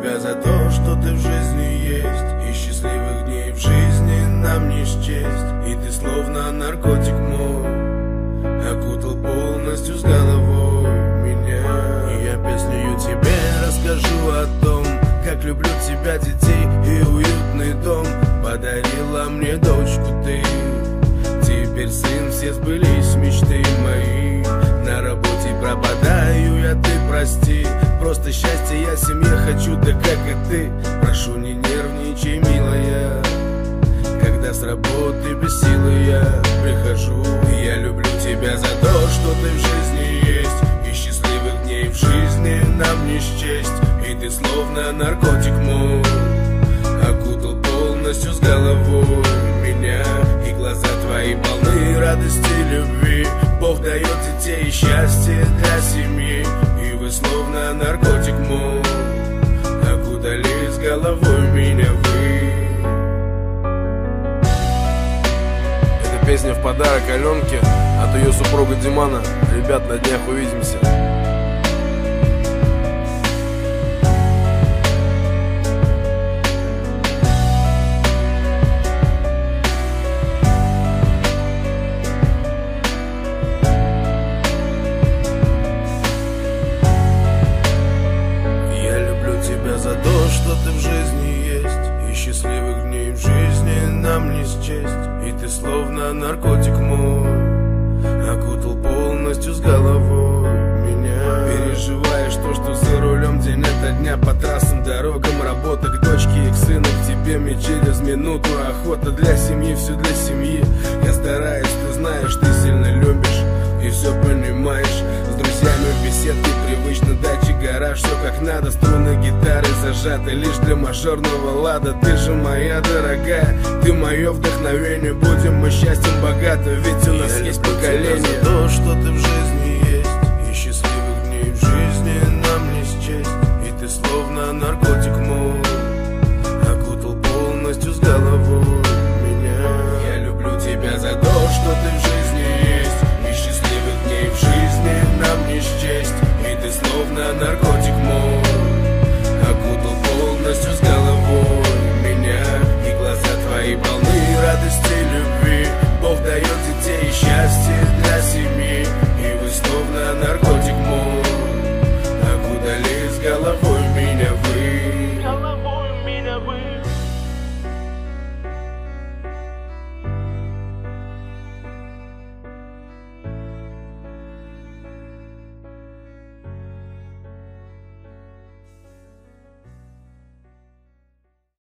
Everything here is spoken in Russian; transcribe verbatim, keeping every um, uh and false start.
тебя за то, что ты в жизни есть, и счастливых дней в жизни нам не счесть. И ты словно наркотик мой, окутал полностью с головой меня. И я песнею тебе расскажу о том, как люблю тебя, детей и уютный дом. Подарила мне дочку ты, теперь сын, все сбылись мечты мои. На работе пропадаю я, ты прости, просто счастье я семье хочу, да как и ты. Прошу, не нервничай, милая, когда с работы без силы я прихожу. Я люблю тебя за то, что ты в жизни есть, и счастливых дней в жизни нам не счесть. И ты словно наркотик мой, окутал полностью с головой меня. И глаза твои полны радости, любви. Бог дает детей и счастье для семьи. И вы словно наркотик мой, окутали с головой меня вы. Эта песня в подарок Аленке от ее супруга Димана. Ребят, на днях увидимся. За то, что ты в жизни есть, и счастливых дней в жизни нам не счесть. И ты словно наркотик мой, окутал полностью с головой меня. Переживаешь то, что за рулем день ото дня, по трассам, дорогам, работа к дочке и к сыну, к тебе мне через минуту. Охота для семьи, все для семьи. Я стараюсь, ты знаешь, ты сильно любишь и все понимаешь. С друзьями в беседке привычно, дачи, гараж, все как надо. Струны гитары зажаты лишь для мажорного лада. Ты же моя дорогая, ты мое вдохновение. Будем мы счастьем богаты, ведь у нас я есть поколение. За то, что ты в жизни есть, и счастливых дней в жизни нам не счесть. И ты словно наркотик